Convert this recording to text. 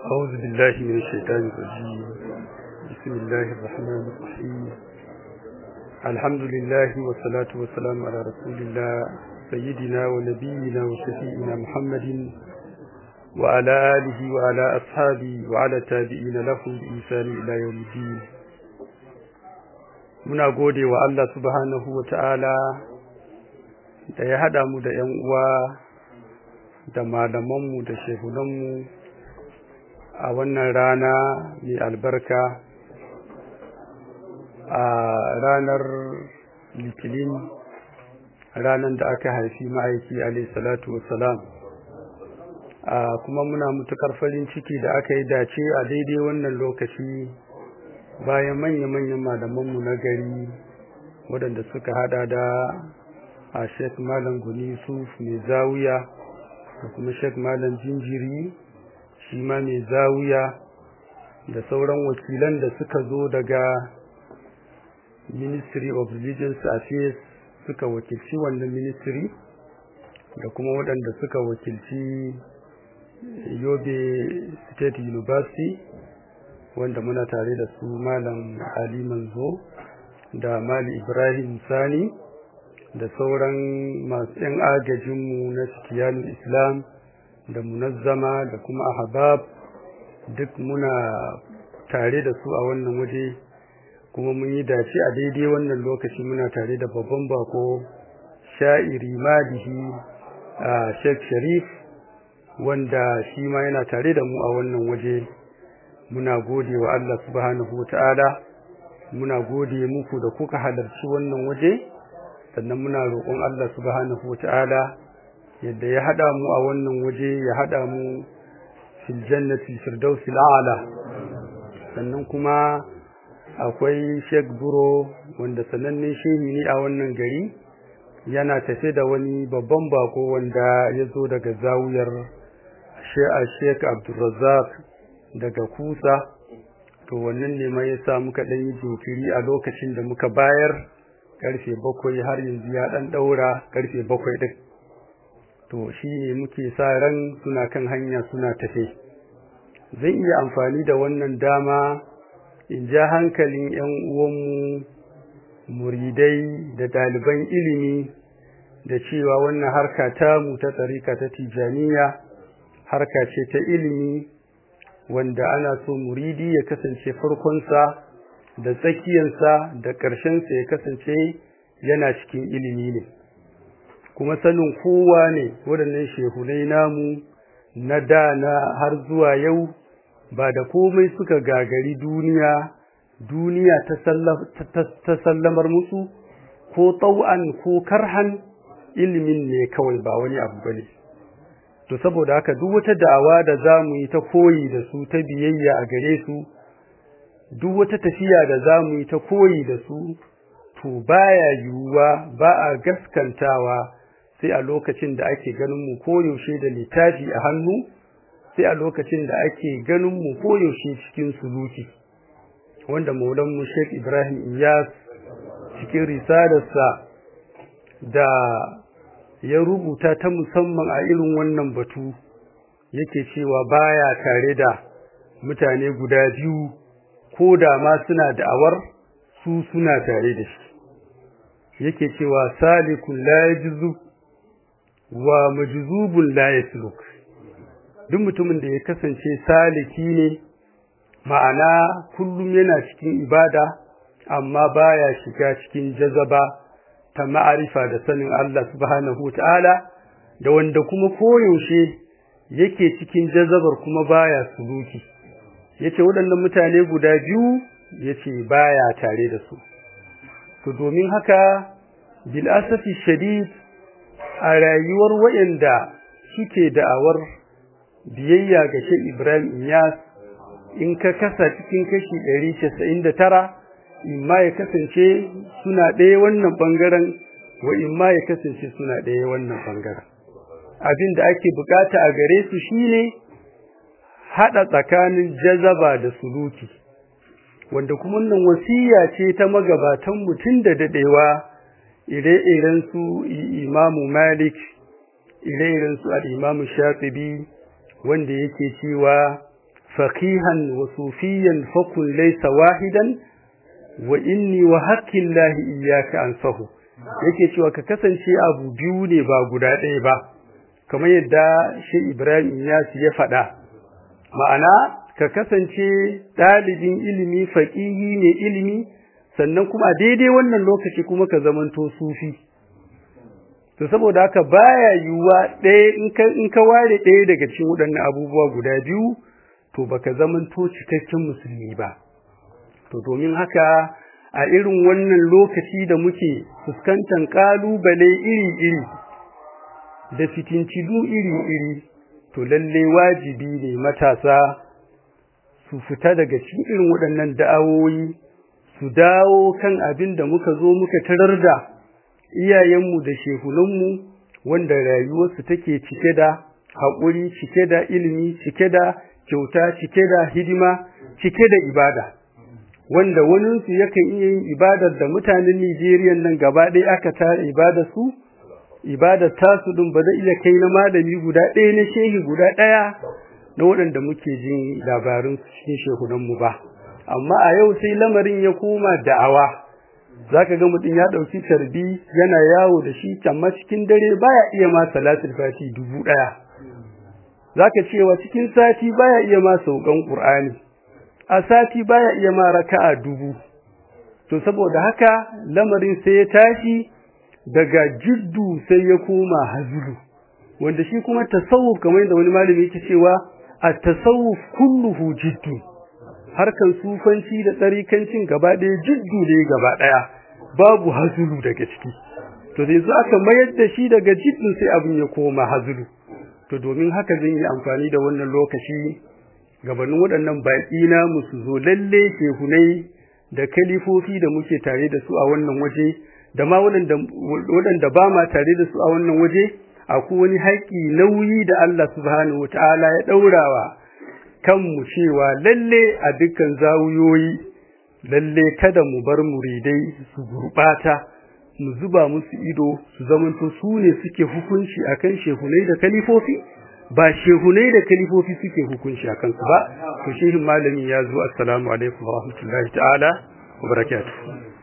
أعوذ بالله من الشيطان الرجيم. بسم الله الرحمن الرحيم. الحمد لله والصلاة والسلام على رسول الله سيدنا ونبينا وشفيعنا محمد وعلى آله وعلى أصحابه وعلى تابعين له بإحسان إلى يوم الدين. muna gode wa Allah subhanahu wa ta'ala da ya haɗa mu da ‘yan uwa da malamanmu da shehunanmu a wannan rana mai albarka, a ranar litinin, ranar da aka haifi ma'aiki alayhi salatu wassalam. Kuma muna mutukar farin ciki da aka yi dace a daidai wannan lokaci bayan manya-manyan malamanmu na gari waɗanda suka hada da a Sheikh Malam Guni Yusuf mai zawiya da kuma Sheikh Malam Jinjiri shi ma mai zawiya da sauran wakilan da suka zo daga Ministry of Religious Affairs suka wakilci wannan ministry da kuma waɗanda suka wakilci Yobe State University wanda muna tare da su Malam Ali Manzo da Mali Ibrahim Sani da sauran masu ‘yan agajinmu na Sikiyanul Islam da Munazzama da kuma Ahbab, duk muna tare da su a wannan waje, kuma mun yi dace a daidai wannan lokaci muna tare da babban bako sha'iri madihi a Sheikh Sharif, wanda shi ma yana tare da mu a wannan waje. Muna gode wa Allah subhanahu wata'ala, muna gode muku da kuka halarci wannan waje, sannan muna roƙon Allah subhanahu wata'ala yadda ya hada mu a wannan waje ya hada mu fil jannati firdausil a'la. Sannan kuma akwai Sheikh Buro wanda sanannen shehi ne a wannan gari, yana tafe da wani babban bako wanda ya zo daga zawiyar Sheikh Abdulrazzaq daga Kusa. To wannan ne mai yasa muka dan yi jinkiri a lokacin da muka bayar karfe 7, har yanzu ya dan daura karfe 7 din. To shine muke sa ran suna kan hanya suna tafe. Zan iya amfani da wannan dama in ja hankalin ƴan uwanmu muridai da ɗaliban ilimi da cewa wannan harka ta mu ta tsarika ta Tijaniya harka ce ta ilimi, wanda ana so muridi ya kasance farkonsa da tsakiyarsa da ƙarshensa ya kasance yana cikin ilimi ne. Kuma sanin kowa ne waɗannan shehunai namu na da na har zuwa yau ba da komai suka gagari duniya ta sallamar musu, ko tau'an ko karhan, ilimin ne kawai ba wani abu bane. To saboda haka duk wata da'awa da zamu yi ta koyi da su, ta biyayya a gare su, duk wata tafiya da zamu yi ta koyi da su, to baya yiwuwa, ba a gaskantawa sai a lokacin da ake ganin mu koyaushe da littafi a hannu, sai a lokacin da ake ganin mu koyaushe cikin suluki, wanda maulanmu Sheikh Ibrahim Iyas cikin risalarsa da ya rubuta ta musamman a irin wannan batu yake cewa baya tare da mutane guda biyu, ko da ma suna da'awar su suna tare da shi. Yake cewa salikun la yajzu wa majzubun la yasluk. Duk mutumin da ya kasance saliki ne, ma'ana kullum yana cikin ibada amma baya shiga cikin jazaba ta ma'arifa da sanin Allah subhanahu wata'ala, da wanda kuma koyaushe yake cikin jazabar kuma baya suluki, yace waɗannan mutane guda biyu yace baya tare da su. To domin haka bil asafi shadid a rayuwar waɗanda suke da'awar biyayya ga Sheikh Ibrahim Iyas, in ka kasa cikin kashi 199, imma ya kasance suna ɗaya wannan ɓangaren, wa imma ya kasance suna ɗaya wannan ɓangaren. Abin da ake bukata a gare su shine haɗa tsakanin jazaba da suluki, wanda kuma wannan wasiya ce ta magabatan mutum da daɗewa, ire-iren su Imamu Malik, ire-iren su al-Imamu Shatibi, wanda yake cewa faqihan wa sufiyan fakun laysa wahidan wa inni wa haqqillahi iyyaka ansahu yake cewa ka kasance abu biyu ne ba guda ɗaya ba kamar yadda shi Ibrahim ya faɗa ma'ana ka kasance ɗalibin ilimi faqihi ne ilimi sannan kuma daidai wannan lokaci kuma ka zamanto sufi to saboda haka baya yiwuwa ɗaya in ka ware ɗaya daga cikin waɗannan abubuwa guda biyu to baka zamanto cikakken musulmi ba to domin haka a irin wannan lokaci da muke fuskantar kalubale iri-iri da fitincidu iri-iri to lalle wajibi ne matasa su fita daga cikin irin waɗannan da'awoyi su dawo kan abin da muka zo muka tarar da iyayenmu da shehunanmu wanda rayuwarsu take cike da haƙuri cike da ilimi cike da kyauta cike da hidima cike da ibada wanda waninsu yakan iya yin ibadar da mutanen Nijeriya nan gaba ɗaya aka tara ibadar tasu ɗin ba zai iya kai na malami guda ɗaya na shehi guda ɗaya na waɗanda muke jin labarin cikin shehunanmu ba amma a yau sai lamarin ya koma da'awa zaka ga mutum ya ɗauki tarbi yana yawo da shi amma cikin dare baya iya ma salatul fati 1000 zaka cewa cikin sati baya iya ma saukan Qur'ani a sati baya iya ma raka'a 1000 to saboda haka lamarin sai ya tashi daga jiddu sai ya koma hazulu wanda shi kuma tasawuf kamar yadda wani malami yake cewa at-tasawuf kulluhu jiddu harkan sufanci da tsarikancin gaba ɗaya jiddu ne gaba ɗaya babu hazulu daga ciki to dai za ka mayar da shi daga jiddu sai abin ya koma hazulu to domin haka zan yi amfani da wannan lokaci gabanin waɗannan baƙi na musu zo lalle shehunai da kalifofi da muke tare da su a wannan waje da ma waɗanda ba ma tare da su a wannan waje akwai wani haƙƙi nauyi da Allah subhanahu wataala ya ɗaurawa kanmu cewa lalle a dukkan zawuyoyi lalle kada mu bar muridai su gurɓata mu zuba musu ido su zamanto su ne suke hukunci akan shehunai da kalifofi ba shehunai da kalifofi suke hukunci akan su ba to shehin malami ya zo assalamu alaikum wa rahmatullahi ta'ala wa barakatuh